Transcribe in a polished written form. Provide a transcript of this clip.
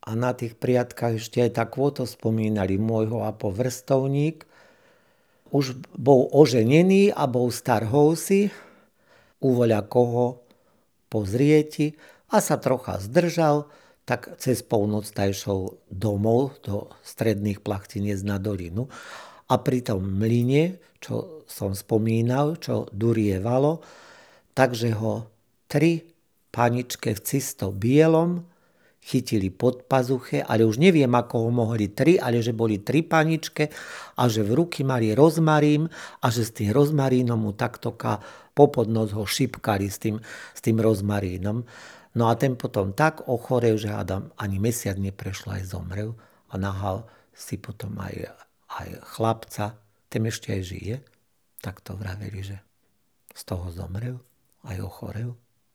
A na tých priatkách ešte aj tak to spomínali. Môjho apo vrstovník už bol oženený a bol star housy, uvoľa koho pozrieti a sa trocha zdržal, tak cez polnoc išiel domov do stredných Plachtinec na dolinu. A pri tom mlyne, čo som spomínal, čo durievalo, takže ho 3 paničke v cisto bielom chytili pod pazuche, ale už neviem, ako ho mohli 3, ale že boli 3 paničke a že v ruky mali rozmarín a že s tým rozmarínom mu taktoka popod nos ho šipkali s tým rozmarínom. No a ten potom tak ochorel, že Adam ani mesiac neprešlo, aj zomrel a nahal si potom aj chlapca, ten ešte aj žije, tak to vraveli, že z toho zomrel, aj ochorel.